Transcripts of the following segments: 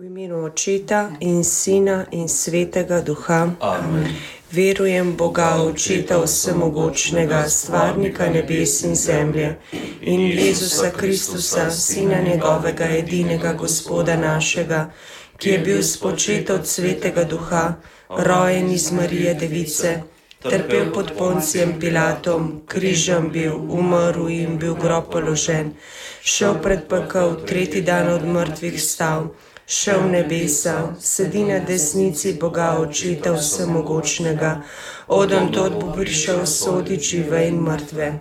V imenu Očeta in Sina in Svetega Duha. Amen. Verujem Boga, Očeta vsemogočnega, stvarnika nebes in zemlje, in Jezusa Kristusa, Sina njegovega, edinega Gospoda našega, ki je bil spočet od Svetega Duha, rojen iz Marije Device, trpel pod Poncijem Pilatom, križem bil, umrl in bil v grob položen, šel pred pekel, tretji dan od mrtvih vstal, šel v nebesa, sedi na desnici Boga Očeta vsemogočnega, odantod bo prišel soditi žive in mrtve.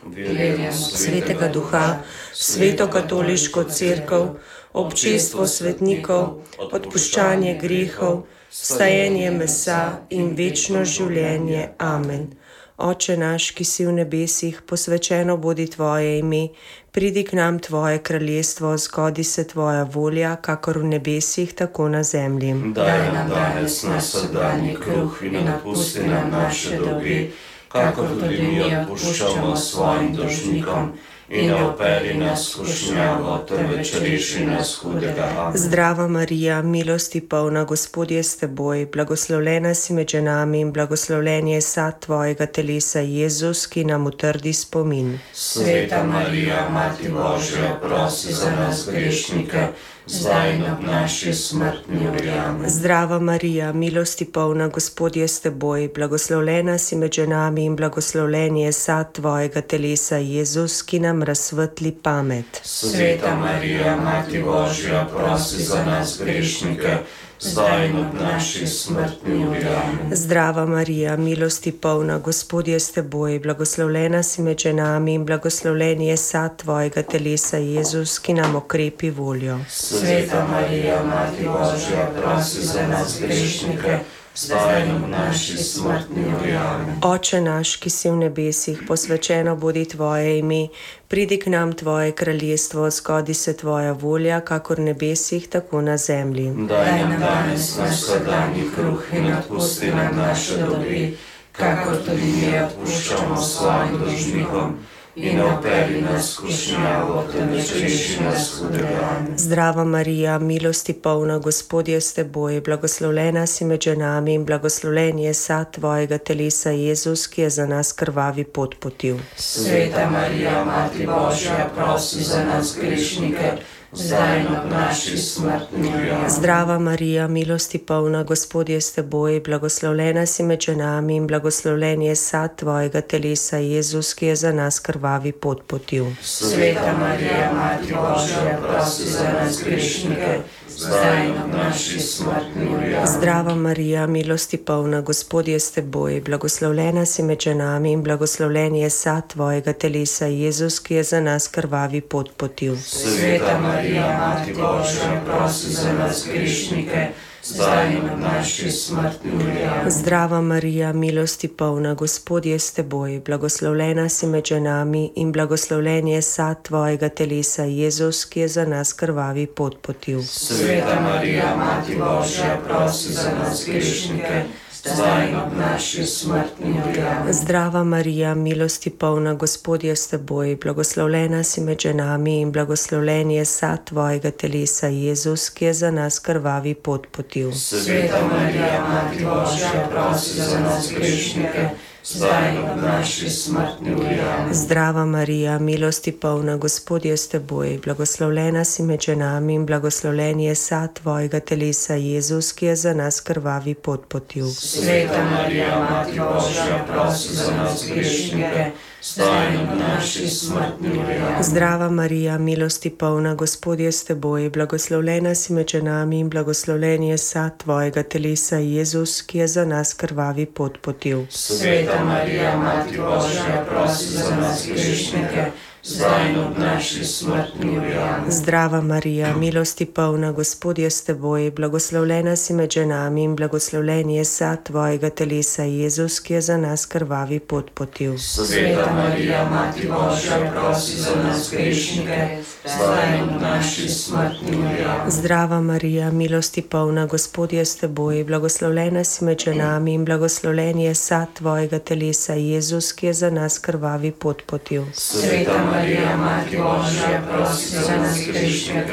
Svetega Duha, sveto katoliško cerkev, občestvo svetnikov, odpuščanje grehov, vstajenje mesa in večno življenje. Amen. Oče naš, ki si v nebesih, posvečeno bodi tvoje ime, pridi k nam tvoje kraljestvo, zgodi se tvoja volja, kakor v nebesih, tako na zemlji. Daj nam danes naš vsakdanji kruh in odpusti nam naše dolge, kakor tudi mi odpuščamo svojim dolžnikom. In ne vpelji nas v skušnjavo, temveč reši nas hudega. Amen. Zdrava Marija, milosti polna, Gospod je s teboj, blagoslovljena si med ženami in blagoslovljen je sad tvojega telesa, Jezus, ki nam utrdi spomin. Sveta Marija, Mati Božja, prosi za nas grešnike, zdaj in ob naši smrtni uri. Amen. Zdrava Marija, milosti polna, Gospod je s teboj, blagoslovljena si med ženami in blagoslovljen je sad tvojega telesa, Jezus, ki nam razsvetli pamet. Sveta Marija, Mati Božja, prosi za nas grešnike, zdaj in ob naši smrtni uri. Amen. Zdrava Marija, milosti polna, Gospod je s teboj, blagoslovljena si med ženami in blagoslovljen je sad tvojega telesa, Jezus, ki nam okrepi voljo. Sveta Marija, Mati Božja, prosi za nas grešnike, zdaj in ob naši smrtni uri. Amen. Oče naš, ki si v nebesih, posvečeno bodi tvoje ime, pridi k nam tvoje kraljestvo, zgodi se tvoja volja, kakor v nebesih, tako na zemlji. Daj nam danes naš vsakdanji kruh in odpusti nam naše dolge, kakor tudi mi odpuščamo svojim dolžnikom. In ne vpelji nas v skušnjavo, temveč reši nas hudega. Amen. Zdrava Marija, milosti polna, Gospod je s teboj, blagoslovljena si med ženami in blagoslovljen je sad tvojega telesa, Jezus, ki je za nas krvavi pot potil. Sveta Marija, Mati Božja, prosi za nas grešnike, zdaj in ob naši smrtni uri. Amen. Zdrava Marija, milosti polna, Gospod je s teboj, blagoslovljena si med ženami in blagoslovljen je sad tvojega telesa, Jezus, ki je za nas krvavi pot potil. Sveta Marija, Mati Božja, prosi za nas grešnike, zdaj in ob naši smrtni uri. Amen. Zdrava Marija, milosti polna, Gospod je s teboj, blagoslovljena si med ženami in blagoslovljen je sad tvojega telesa, Jezus, ki je za nas krvavi pot potil. Sveta Marija, Mati Božja, prosi za nas grešnike, zdaj in ob naši smrtni uri. Amen. Zdrava Marija, milosti polna, Gospod je s teboj, blagoslovljena si med ženami in blagoslovljen je sad tvojega telesa, Jezus, ki je za nas krvavi pot potil. Sveta Marija, Mati Božja, prosi za nas grešnike, zdaj in ob naši smrtni uri. Amen. Zdrava Marija, milosti polna, Gospod je s teboj, blagoslovljena si med ženami in blagoslovljen je sad tvojega telesa, Jezus, ki je za nas krvavi pot potil. Sveta Marija, Mati Božja, prosi za nas grešnike, zdaj in ob naši smrtni uri. Amen. Zdrava Marija, milosti polna, Gospod je s teboj, blagoslovljena si med ženami in blagoslovljen je sad tvojega telesa, Jezus, ki je za nas krvavi pot potil. Sveta Marija, Mati Božja, prosi za nas grešnike, zdaj in ob naši smrtni uri. Amen. Zdrava Marija, milosti polna, Gospod je s teboj, blagoslovljena si med ženami in blagoslovljen je sad tvojega telesa, Jezus, ki je za nas krvavi pot potil. Sveta Marija, Mati Božja, prosi za nas grešnike, zdaj in ob naši smrtni uri. Amen. Zdrava Marija, milosti polna, Gospod je s teboj, blagoslovljena si med ženami in blagoslovljen je sad tvojega telesa, Jezus, ki je za nas krvavi pot potil. Sveta Marija, Mati Božja, prosi za nas grešnike, zdaj in ob naši smrtni uri. Amen. Zdrava Marija, milosti polna, Gospod je s teboj, blagoslovljena si med ženami in blagoslovljen je sad tvojega telesa, Jezus, ki je za nas krvavi pot potil. Sveta Marija, Mati Božja, prosi za nas grešnike,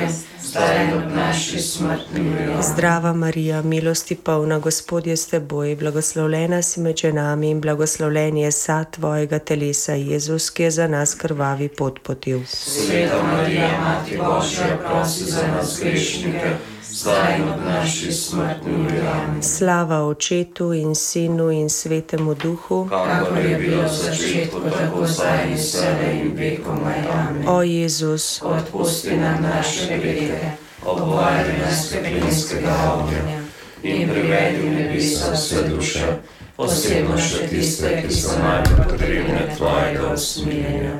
zdaj in ob naši smrtni uri. Zdrava Marija, milosti polna, Gospod je s teboj, blagoslovljena si med ženami in blagoslovljen je sad tvojega telesa, Jezus, ki je za nas krvavi pot potil. Sveta Marija, Mati Božja, prosi za nas grešnike, zdaj in ob naši smrtni uri. Amen. Slava Očetu in Sinu in Svetemu Duhu, Kakor je bilo v začetku, tako zdaj in vselej in vekomaj. Amen. o Jezus, Odpusti nam naše grehe, obvaruj nas peklinskega ognja in privedi v nebesa vse duše, posebno še tiste, ki so najbolj potrebne tvojega usmiljenja.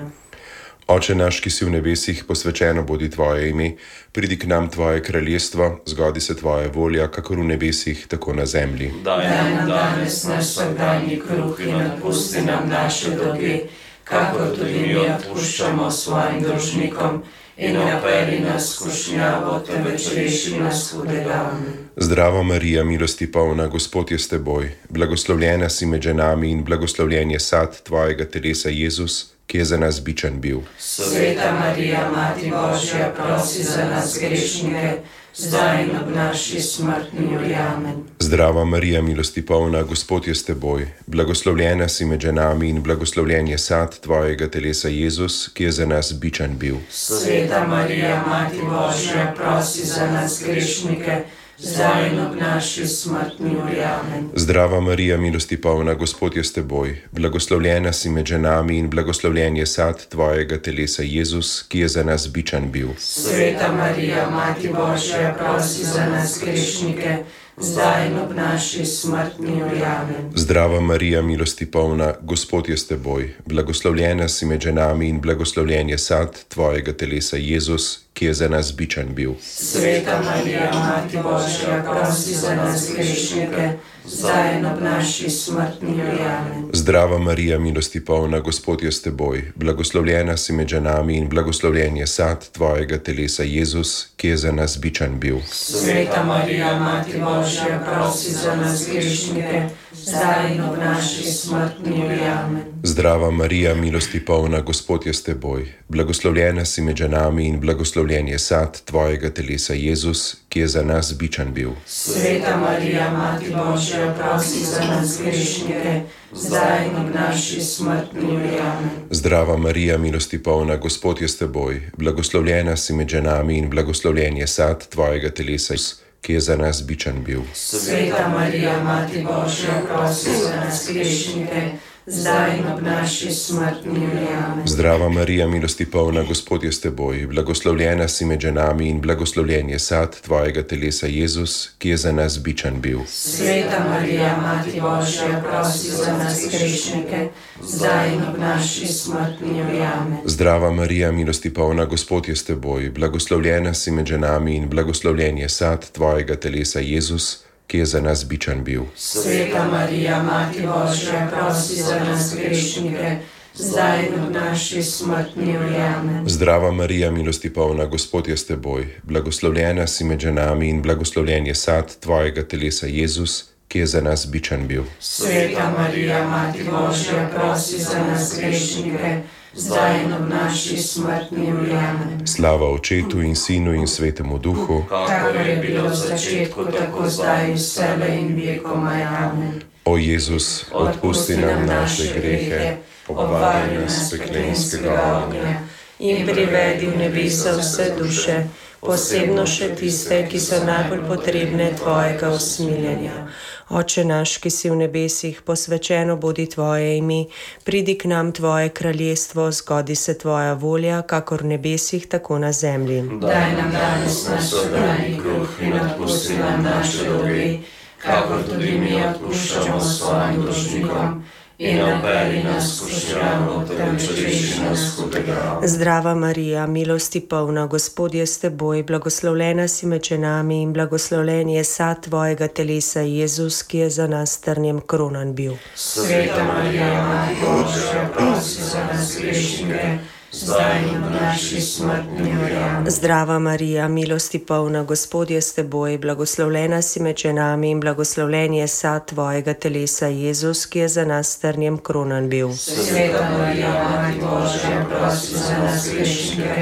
Oče naš, ki si v nebesih, posvečeno bodi tvoje ime, pridi k nam tvoje kraljestvo, zgodi se tvoja volja, kakor v nebesih, tako na zemlji. Daj nam danes naš vsakdanji kruh in odpusti nam naše dolge, kakor tudi mi odpuščamo svojim dolžnikom, in ne vpelji nas v skušnjavo, temveč reši nas hudega. Amen. Zdrava Marija, milosti polna, Gospod je s teboj, blagoslovljena si med ženami in blagoslovljen je sad tvojega telesa, Jezus, ki je za nas bičan bil. Sveta Marija, Mati Božja, prosi za nas grešnike, zdaj in ob naši smrtni uri. Amen. Zdrava Marija, milosti polna, Gospod je s teboj, blagoslovljena si med ženami in blagoslovljen je sad tvojega telesa, Jezus, ki je za nas bičan bil. Sveta Marija, Mati Božja, prosi za nas grešnike, zdaj in ob naši smrtni uri. Amen. Zdrava Marija, milosti polna, Gospod je s teboj, blagoslovljena si med ženami in blagoslovljen je sad tvojega telesa, Jezus, ki je za nas bičan bil. Sveta Marija, Mati Božja, prosi za nas grešnike, zdaj in ob naši smrtni uri. Amen. Zdrava Marija, milosti polna, Gospod je s teboj, blagoslovljena si med ženami in blagoslovljen je sad tvojega telesa, Jezus, ki je za nas bičan bil. Sveta Marija, Mati Božja, prosi za nas grešnike, zdaj in ob naši smrtni uri. Amen. Zdrava Marija, milosti polna, Gospod je s teboj, blagoslovljena si med ženami in blagoslovljen je sad tvojega telesa, Jezus, ki je za nas bičan bil. Sveta Marija, Mati Božja, prosi za nas grešnike, zdaj in ob naši smrtni uri. Amen. Zdrava Marija, milosti polna, Gospod je s teboj, blagoslovljena si med ženami in blagoslovljen je sad tvojega telesa, Jezus, ki je za nas bičan bil. Sveta Marija, Mati Božja, prosi za nas grešnike, zdaj in ob naši smrtni uri. Amen. Zdrava Marija, milosti polna, Gospod je s teboj, blagoslovljena si med ženami in blagoslovljen je sad tvojega telesa, ki je za nas bičan bil. Sveta Marija, Mati Božja, prosi za nas grešnike, zdaj in ob naši smrtni uri. Amen. Zdrava Marija, milosti polna, Gospod je s teboj, blagoslovljena si med ženami in blagoslovljen je sad tvojega telesa, Jezus, ki je za nas bičan bil. Sveta Marija, Mati Božja, prosi za nas grešnike, zdaj in ob naši smrtni uri. Amen. Zdrava Marija, milosti polna, Gospod je s teboj, blagoslovljena si med ženami in blagoslovljen je sad tvojega telesa, Jezus, ki je za nas bičan bil. Sveta Marija, Mati Božja, prosi za nas grešnike, zdaj in ob naši smrtni uri. Amen. Zdrava Marija, milosti polna, Gospod je s teboj, blagoslovljena si med ženami in blagoslovljen je sad tvojega telesa, Jezus, ki je za nas bičan bil. Sveta Marija, Mati Božja, prosi za nas grešnike, zdaj in ob naši smrtni uri. Amen. Slava Očetu in Sinu in Svetemu Duhu, Kakor je bilo v začetku, tako zdaj in vselej in vekomaj. Amen. o Jezus, odpusti nam naše grehe, obvaruj nas peklenskega ognja in privedi v nebesa vse duše, posebno še tiste, ki so najbolj potrebne tvojega usmiljenja. Oče naš, ki si v nebesih, posvečeno bodi tvoje ime, pridi k nam tvoje kraljestvo, zgodi se tvoja volja, kakor v nebesih, tako na zemlji. Daj nam danes naš vsakdanji kruh in odpusti nam naše dolge, kakor tudi mi odpuščamo svojim dolžnikom, in ne vpelji nas v skušnjavo, temveč reši nas hudega. Zdrava Marija, milosti polna, Gospod je s teboj, blagoslovljena si med ženami in blagoslovljen je sad tvojega telesa, Jezus, ki je za nas trnjem kronan bil. Sveta Marija, Mati Božja, prosi za nas grešnike, zdaj in v naši smrtni uri. Amen. Zdrava Marija, milosti polna, Gospod je s teboj, blagoslovljena si med ženami in blagoslovljen je sad tvojega telesa, Jezus, ki je za nas trnjem kronan bil. Sveta Marija, Mati Božja, prosi za nas grešnike,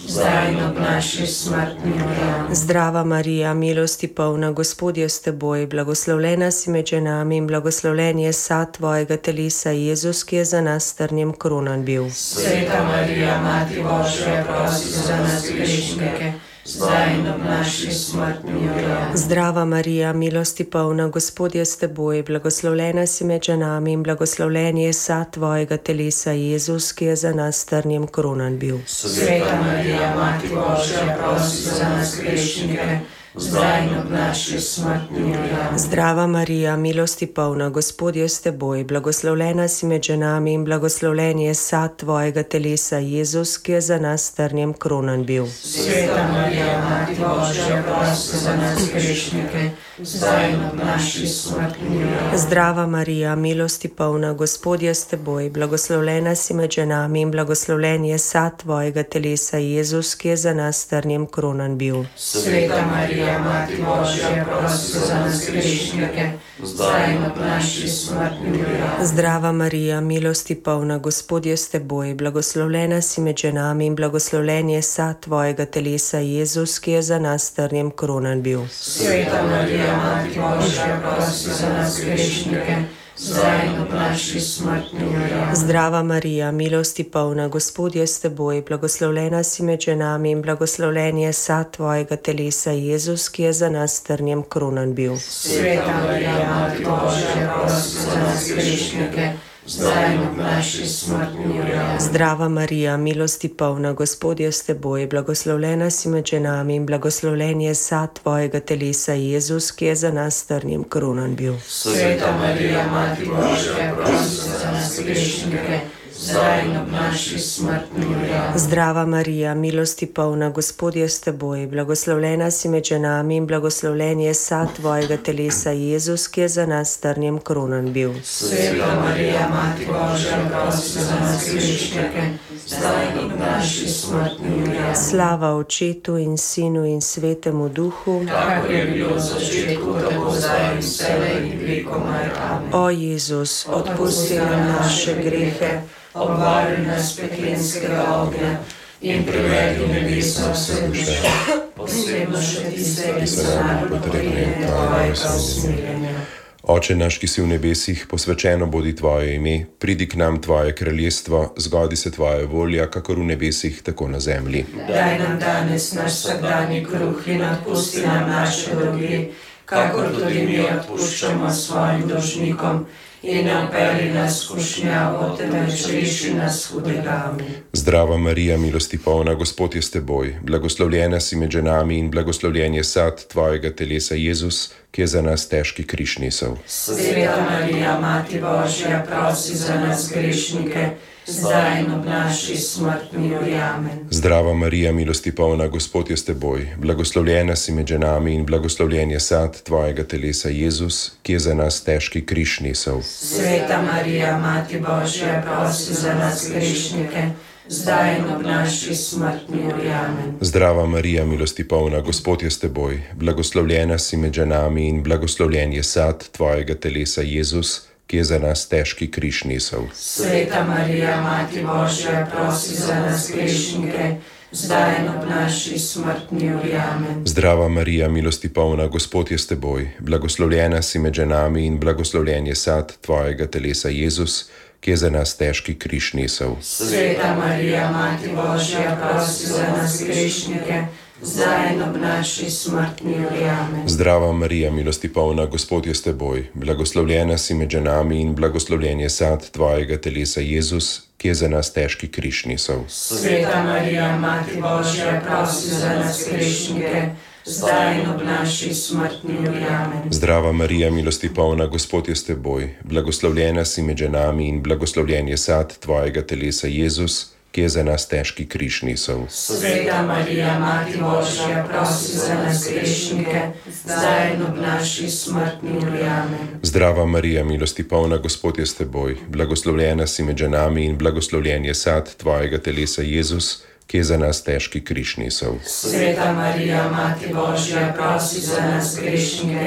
zdaj in ob naši smrtni uri. Amen. Zdrava Marija, milosti polna, Gospod je s teboj, blagoslovljena si med ženami in blagoslovljen je sad tvojega telesa, Jezus, ki je za nas s trnjem kronan bil. Sveta Marija, Mati Božja, prosi za nas grešnike, zdaj in ob naši smrtni uri. Amen. Zdrava Marija, milosti polna, Gospod je s teboj, blagoslovljena si med ženami in blagoslovljen je sad tvojega telesa, Jezus, ki je za nas s trnjem kronan bil. Sveta Marija, Mati Božja, prosi za nas grešnike, zdaj in ob naši smrtni uri. Amen. Zdrava Marija, milosti polna, Gospod je s teboj, blagoslovljena si med ženami in blagoslovljen je sad tvojega telesa, Jezus, ki je za nas s trnjem kronan bil. Sveta Marija, Mati Božja, prosi za nas grešnike, zdaj in ob naši smrtni uri. Amen. Zdrava Marija, milosti polna, Gospod je s teboj, blagoslovljena si med ženami in blagoslovljen je sad tvojega telesa, Jezus, ki je za nas s trnjem kronan bil. Sveta Marija, Mati Božja, prosi za nas grešnike, zdaj in ob naši smrtni uri. Amen. Zdrava Marija, milosti polna, Gospod je s teboj, blagoslovljena si med ženami in blagoslovljen je sad tvojega telesa, Jezus, ki je za nas s trnjem kronan bil. Sveta Marija, Mati Božja, prosi za nas grešnike, zdaj in ob naši smrtni uri. Amen. Zdrava Marija, milosti polna, Gospod je s teboj, blagoslovljena si med ženami in blagoslovljen je sad tvojega telesa, Jezus, ki je za nas s trnjem kronan bil. Sveta Marija, Mati Božja, prosi za nas grešnike, zdaj in ob naši smrtni uri. Amen. Zdrava Marija, milosti polna, Gospod je s teboj, blagoslovljena si med ženami in blagoslovljen je sad tvojega telesa, Jezus, ki je za nas s trnjem kronan bil. Sveta Marija, Mati Božja, prosi za nas grešnike, zdaj in ob naši smrtni uri. Amen. Zdrava Marija, milosti polna, Gospod je s teboj, blagoslovljena si med ženami in blagoslovljen je sad tvojega telesa, Jezus, ki je za nas s trnjem kronan bil. Sveta Marija, Mati Božja, prosi za nas grešnike, zdaj in ob naši smrtni uri. Amen. Slava Očetu in Sinu in Svetemu Duhu, Kakor je bilo v začetku, tako zdaj in vselej in vekomaj. Amen. o Jezus, odpusti nam naše grehe, obvari nas peklenskega ognja in privedi v nebeso vse duše, posebno še tiste, ki so najbolj potrebne tvojega usmiljenja. Oče naš, ki si v nebesih, posvečeno bodi tvoje ime, pridi k nam tvoje kraljestvo, zgodi se tvoja volja, kakor v nebesih, tako na zemlji. Daj nam danes naš vsakdanji kruh in odpusti nam naše dolge, kakor tudi mi odpuščamo svojim dolžnikom, in ne vpelji nas v skušnjavo, temveč reši nas hudega. Amen. Zdrava Marija, milosti polna, Gospod je s teboj, blagoslovljena si med ženami in blagoslovljen je sad tvojega telesa, Jezus, ki je za nas težki križ nesel. Sveta Marija, Mati Božja, prosi za nas grešnike, zdaj in ob naši smrtni uri. Amen. Zdrava Marija, milosti polna, Gospod je s teboj, blagoslovljena si med ženami in blagoslovljen je sad tvojega telesa, Jezus, ki je za nas težki križ nesel. Sveta Marija, Mati Božja, prosi za nas grešnike, zdaj in ob naši smrtni uri. Amen. Zdrava Marija, milosti polna, Gospod je s teboj, blagoslovljena si med ženami in blagoslovljen je sad tvojega telesa, Jezus, ki je za nas težki križ nesel. Sveta Marija, Mati Božja, prosi za nas grešnike, zdaj in ob naši smrtni uri. Amen. Zdrava Marija, milosti polna, Gospod je s teboj, blagoslovljena si med ženami in blagoslovljen je sad tvojega telesa, Jezus, ki je za nas težki križ nesel. Sveta Marija, Mati Božja, prosi za nas grešnike, zdaj in ob naši smrtni uri. Amen. Zdrava Marija, milosti polna, Gospod je s teboj, blagoslovljena si med ženami in blagoslovljen je sad tvojega telesa, Jezus, ki je za nas težki križ nesel. Sveta Marija, Mati Božja, prosi za nas grešnike, zdaj in ob naši smrtni uri. Amen. Zdrava Marija, milosti polna, Gospod je s teboj, blagoslovljena si med ženami in blagoslovljen je sad tvojega telesa, Jezus, ki je za nas težki križ nesel. Sveta Marija, Mati Božja, prosi za nas grešnike, zdaj in ob naši smrtni uri. Amen. Zdrava Marija, milosti polna, Gospod je s teboj, blagoslovljena si med ženami in blagoslovljen je sad tvojega telesa, Jezus, ki je za nas težki križ nesel. Sveta Marija, Mati Božja, prosi za nas grešnike,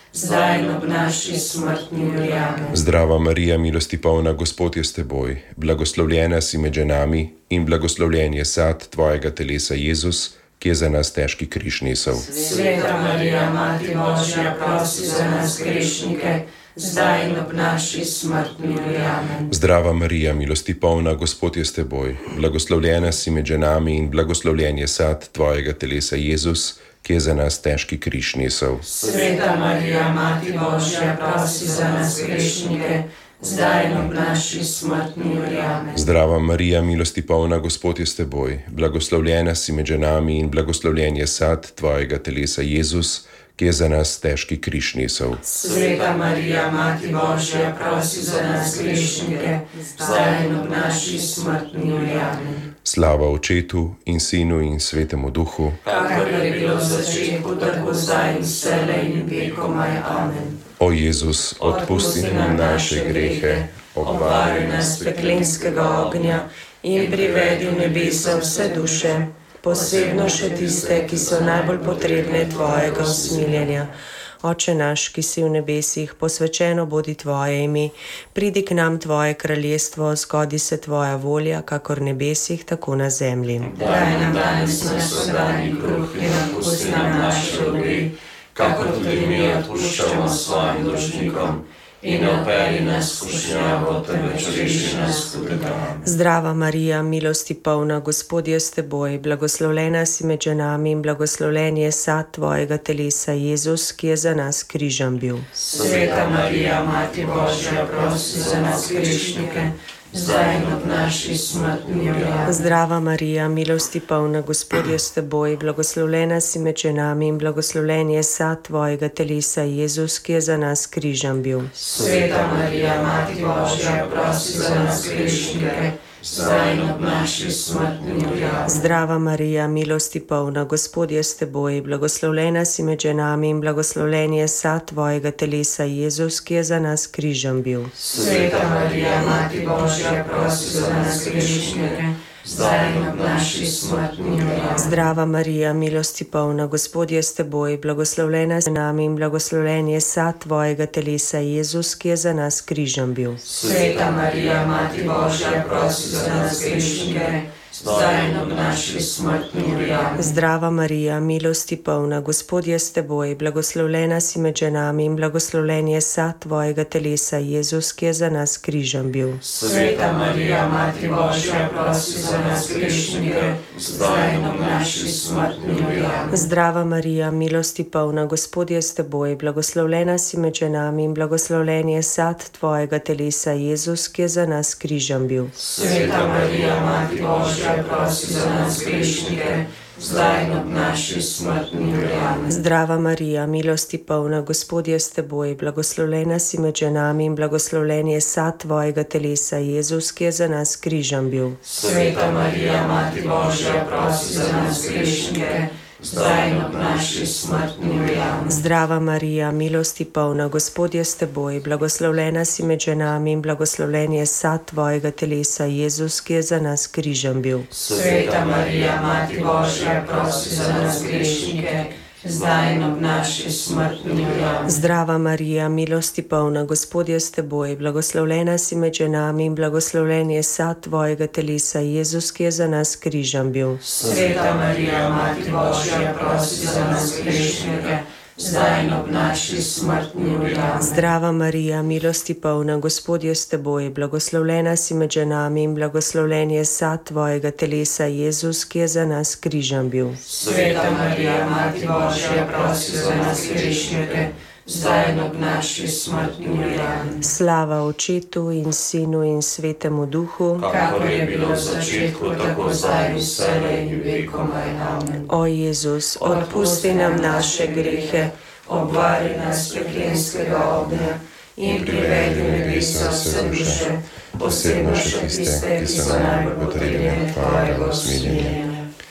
zdaj in ob naši smrtni uri. Amen. Zdrava Marija, milosti polna, Gospod je s teboj, blagoslovljena si med ženami in blagoslovljen je sad tvojega telesa, Jezus, ki je za nas težki križ nesel. Sveta Marija, Mati Božja, prosi za nas grešnike, zdaj in ob naši smrtni uri. Amen. Zdrava Marija, milosti polna, Gospod je s teboj, blagoslovljena si med ženami in blagoslovljen je sad tvojega telesa, Jezus, ki je za nas težki križ nesel. Sveta Marija, Mati Božja, prosi za nas grešnike, zdaj in ob naši smrtni uri. Amen. Zdrava Marija, milosti polna, Gospod je s teboj, blagoslovljena si med ženami in blagoslovljen je sad tvojega telesa, Jezus, ki je za nas težki križ nesel. Sveta Marija, Mati Božja, prosi za nas grešnike, zdaj in ob naši smrtni uri. Amen. Slava Očetu in Sinu in Svetemu Duhu, kakor je bilo v začetku, tako zdaj in vselej in vekomaj. Amen. O Jezus, odpusti nam naše grehe, obvari nas peklenskega ognja in privedi v nebesa vse duše, posebno še tiste, ki so najbolj potrebne tvojega usmiljenja. Oče naš, ki si v nebesih, posvečeno bodi tvoje ime, pridi k nam tvoje kraljestvo, zgodi se tvoja volja, kakor v nebesih, tako na zemlji. Daj nam danes naš vsakdanji kruh in odpusti nam naše dolge, kakor tudi mi odpuščamo svojim dolžnikom. In ne vpelji nas v skušnjavo, temveč reši nas hudega. Zdrava Marija, milosti polna, Gospod je s teboj, blagoslovljena si med ženami in blagoslovljen je sad tvojega telesa, Jezus, ki je za nas križan bil. Sveta Marija, Mati Božja, prosi za nas grešnike, zdaj in ob naši smrtni uri. Zdrava Marija, milosti polna, Gospod je s teboj, blagoslovljena si med ženami in blagoslovljen je sad tvojega telesa, Jezus, ki je za nas križan bil. Sveta Marija, Mati Božja, prosi za nas grešnike, zdaj in ob naši smrtni uri. Zdrava Marija, milosti polna, Gospod je s teboj, blagoslovljena si med ženami in blagoslovljen je sad tvojega telesa, Jezus, ki je za nas križan bil. Sveta Marija, Mati Božja, prosi za nas grešnike, zdaj in ob naši smrtni uri. Zdrava Marija, milosti polna, Gospod je s teboj, blagoslovljena si med nami in blagoslovljen je sad tvojega telesa, Jezus, ki je za nas križan bil. Sveta Marija, Mati Božja, prosi za nas grešnike, zdaj in ob naši smrtni uri. Zdrava Marija, milosti polna, Gospod je s teboj, blagoslovljena si med ženami in blagoslovljen je sad tvojega telesa, Jezus, ki je za nas križan bil. Sveta Marija, Mati Božja, prosi za nas grešnike, zdaj in ob naši smrtni uri. Zdrava Marija, milosti polna, Gospod je s teboj, blagoslovljena si med ženami in blagoslovljen je sad tvojega telesa, Jezus, ki je za nas križan bil. Sveta Marija, Mati Božja, prosi za nas grešnike, zdaj in ob naši smrtni uri. Zdrava Marija, milosti polna, Gospod je s teboj, blagoslovljena si med ženami in blagoslovljen je sad tvojega telesa, Jezus, ki je za nas križan bil. Sveta Marija, Mati Božja, prosi za nas grešnike, zdaj in ob naši smrtni uri. Zdrava Marija, milosti polna, Gospod je s teboj, blagoslovljena si med ženami in blagoslovljen je sad tvojega telesa, Jezus, ki je za nas križan bil. Sveta Marija, Mati Božja, prosi za nas grešnike, zdaj in ob naši smrtni uri. Zdrava Marija, milosti polna, Gospod je s teboj, blagoslovljena si med ženami in blagoslovljen je sad tvojega telesa, Jezus, ki je za nas križan bil. Sveta Marija, Mati Božja, prosi za nas grešnike, zdaj in ob naši smrtni uri. Zdrava Marija, milosti polna, Gospod je s teboj, blagoslovljena si med ženami in blagoslovljen je sad tvojega telesa, Jezus, ki je za nas križan bil. Sveta Marija, Mati Božja, prosi za nas grešnike, zdaj in ob naši smrtni uri. Slava Očetu in Sinu in Svetemu Duhu, kakor je bilo v začetku, tako zdaj in vselej in vekomaj. Amen. O Jezus, odpusti nam naše grehe, obvari nas peklenskega ognja in privedi v nebesa vse duše, posebno še tiste, ki so najbolj potrebne tvojega usmiljenja.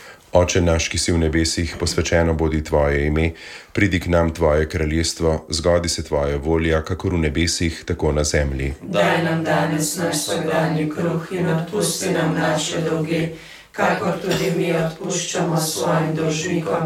Oče naš, ki si v nebesih, posvečeno bodi tvoje ime, pridi k nam tvoje kraljestvo, zgodi se tvoja volja, kakor v nebesih, tako na zemlji. Daj nam danes naš vsakdanji kruh in odpusti nam naše dolge, kakor tudi mi odpuščamo svojim dolžnikom.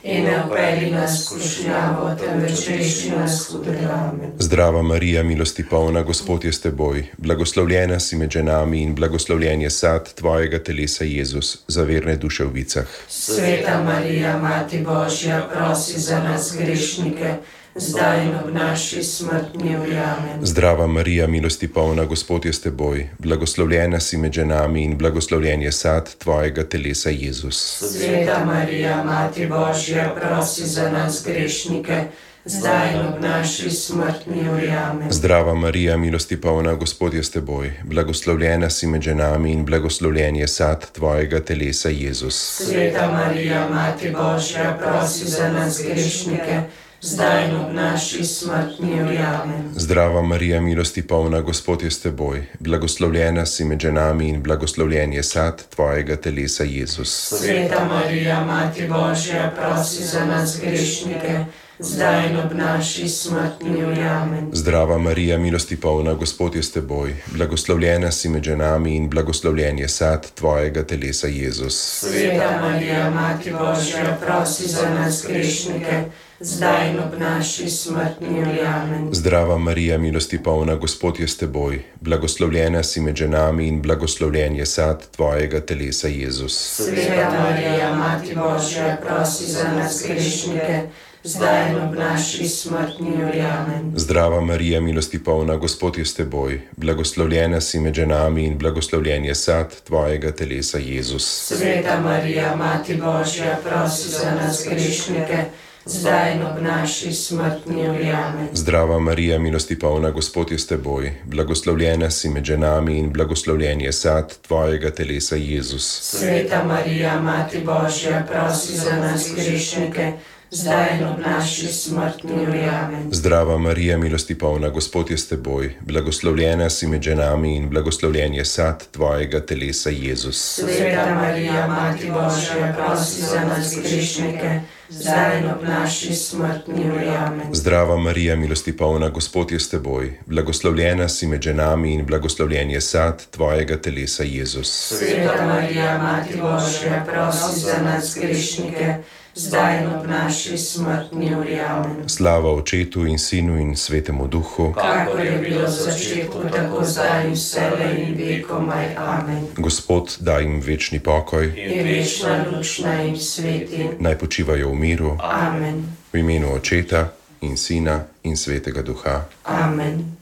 in ne vpelji nas v skušnjavo, temveč reši nas hudega. Amen. Zdrava Marija, milosti polna, Gospod je s teboj, blagoslovljena si med ženami in blagoslovljen je sad tvojega telesa, Jezus, za verne duše v vicah. Sveta Marija, Mati Božja, prosi za nas grešnike, zdaj in ob naši smrtni uri. Amen. Zdrava Marija, milosti polna, Gospod je s teboj, blagoslovljena si med ženami in blagoslovljen je sad tvojega telesa, Jezus. Sveta Marija, Mati Božja, prosi za nas grešnike, zdaj in ob naši smrtni uri. Amen. Zdrava Marija, milosti polna, Gospod je s teboj, blagoslovljena si med ženami in blagoslovljen je sad tvojega telesa, Jezus. Sveta Marija, Mati Božja, prosi za nas grešnike, zdaj in ob naši smrtni uri. Amen. Zdrava Marija, milosti polna, Gospod je s teboj, blagoslovljena si med ženami in blagoslovljen je sad tvojega telesa, Jezus. Sveta Marija, Mati Božja, prosi za nas grešnike, zdaj in ob naši smrtni uri. Amen. Zdrava Marija, milosti polna, Gospod je s teboj, blagoslovljena si med ženami in blagoslovljen je sad tvojega telesa, Jezus. Sveta Marija, Mati Božja, prosi za nas grešnike, zdaj in ob naši smrtni uri. Amen. Zdrava Marija, milosti polna, Gospod je s teboj, blagoslovljena si med ženami in blagoslovljen je sad tvojega telesa, Jezus. Sveta Marija, Mati Božja, prosi za nas grešnike, zdaj in ob naši smrtni uri. Amen. Zdrava Marija, milosti polna, Gospod je s teboj, blagoslovljena si med ženami in blagoslovljen je sad tvojega telesa, Jezus. Sveta Marija, Mati Božja, prosi za nas grešnike, zdaj in ob naši smrtni uri. Amen. Zdrava Marija, milosti polna, Gospod je s teboj, blagoslovljena si med ženami in blagoslovljen je sad tvojega telesa, Jezus. Sveta Marija, Mati Božja, prosi za nas grešnike, zdaj in ob naši smrtni uri. Amen. Zdrava Marija, milosti polna, Gospod je s teboj, blagoslovljena si med ženami in blagoslovljen je sad tvojega telesa, Jezus. Sveta Marija, Mati Božja, prosi za nas grešnike, zdaj in ob naši smrtni uri. Amen. Zdrava Marija, milosti polna, Gospod je s teboj, blagoslovljena si med ženami in blagoslovljen je sad tvojega telesa, Jezus. Sveta Marija, Mati Božja, prosi za nas grešnike, zdaj in ob naši smrtni uri. Amen. Slava Očetu in Sinu in Svetemu Duhu, kakor je bilo v začetku, tako zdaj in vselej in vekomaj. Amen. Gospod, daj jim večni pokoj, In večna luč naj jim sveti. naj počivajo v miru, Amen. v imenu Očeta in Sina in Svetega Duha. Amen.